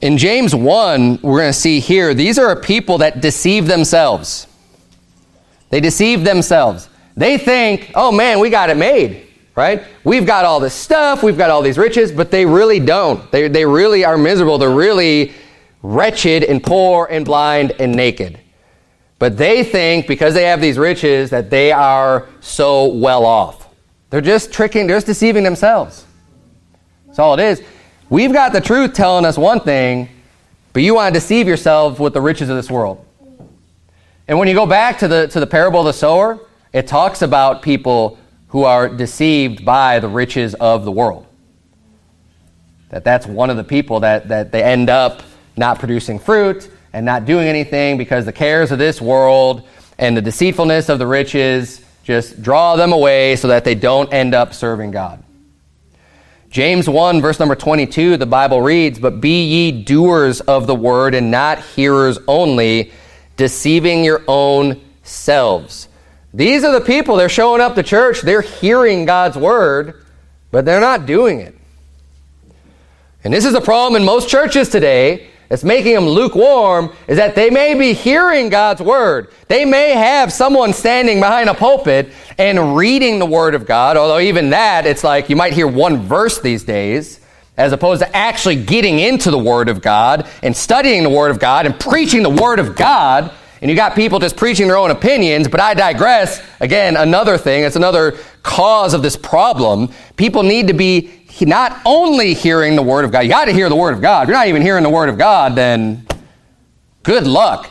In James 1, we're going to see here, these are people that deceive themselves. They deceive themselves. They think, oh man, we got it made, right? We've got all this stuff, we've got all these riches, but they really don't. They really are miserable. They're really wretched and poor and blind and naked. But they think because they have these riches that they are so well off. They're just deceiving themselves. That's all it is. We've got the truth telling us one thing, but you want to deceive yourself with the riches of this world. And when you go back to the parable of the sower, it talks about people who are deceived by the riches of the world. That's one of the people that they end up not producing fruit and not doing anything because the cares of this world and the deceitfulness of the riches just draw them away so that they don't end up serving God. James 1, verse number 22, the Bible reads, "But be ye doers of the word and not hearers only, deceiving your own selves." These are the people, they're showing up to church, they're hearing God's word, but they're not doing it. And this is the problem in most churches today that's making them lukewarm, is that they may be hearing God's word. They may have someone standing behind a pulpit and reading the word of God, although even that, it's like you might hear one verse these days, as opposed to actually getting into the word of God and studying the word of God and preaching the word of God. And you got people just preaching their own opinions, but I digress. Again, another thing, it's another cause of this problem. People need to be not only hearing the word of God. You got to hear the word of God. If you're not even hearing the word of God, then good luck.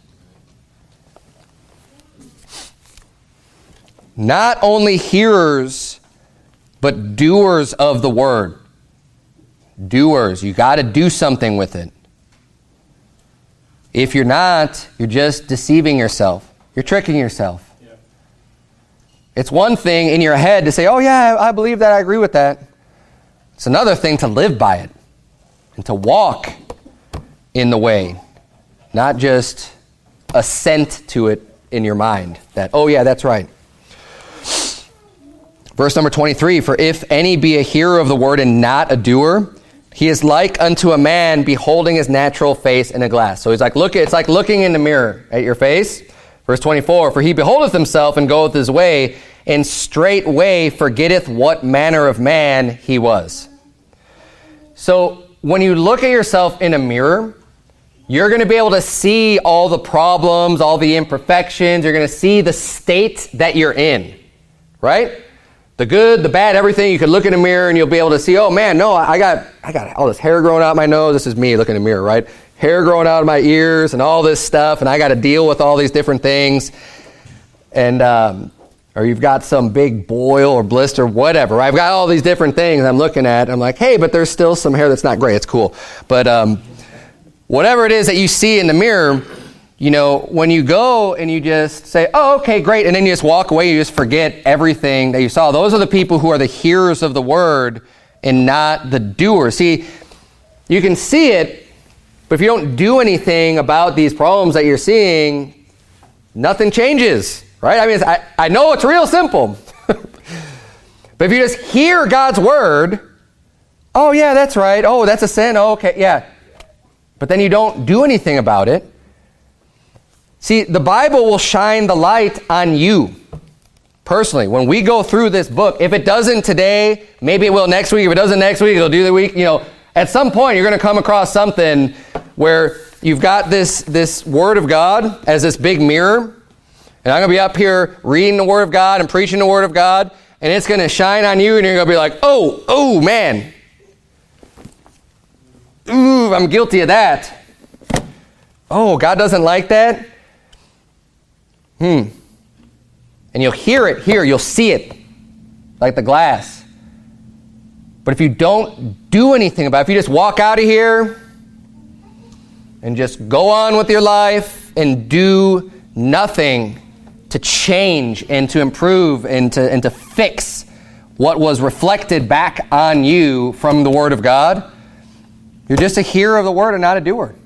Not only hearers, but doers of the word. Doers. You got to do something with it. If you're not, you're just deceiving yourself. You're tricking yourself. Yeah. It's one thing in your head to say, oh yeah, I believe that, I agree with that. It's another thing to live by it and to walk in the way, not just assent to it in your mind that, oh yeah, that's right. Verse number 23, "For if any be a hearer of the word and not a doer, he is like unto a man beholding his natural face in a glass." So he's like, it's like looking in the mirror at your face. Verse 24, "For he beholdeth himself and goeth his way, and straightway forgetteth what manner of man he was." So when you look at yourself in a mirror, you're going to be able to see all the problems, all the imperfections. You're going to see the state that you're in, right? The good, the bad, everything. You can look in a mirror and you'll be able to see, oh man, no, I got all this hair growing out my nose. This is me looking in the mirror, right? Hair growing out of my ears and all this stuff, and I got to deal with all these different things. And or you've got some big boil or blister, whatever. I've got all these different things I'm looking at. I'm like, hey, but there's still some hair that's not great. It's cool. But whatever it is that you see in the mirror, you know, when you go and you just say, oh, okay, great, and then you just walk away, you just forget everything that you saw. Those are the people who are the hearers of the word and not the doers. See, you can see it, but if you don't do anything about these problems that you're seeing, nothing changes. Right? I mean, I know it's real simple. But if you just hear God's word, oh yeah, that's right. Oh, that's a sin. Oh, okay, yeah. But then you don't do anything about it. See, the Bible will shine the light on you. Personally, when we go through this book, if it doesn't today, maybe it will next week. If it doesn't next week, it'll do the week. You know, at some point, you're going to come across something where you've got this word of God as this big mirror. And I'm going to be up here reading the Word of God and preaching the Word of God, and it's going to shine on you, and you're going to be like, oh, man. Ooh, I'm guilty of that. Oh, God doesn't like that? And you'll hear it here, you'll see it, like the glass. But if you don't do anything about it, if you just walk out of here and just go on with your life and do nothing to change and to improve and to fix what was reflected back on you from the Word of God, you're just a hearer of the Word and not a doer.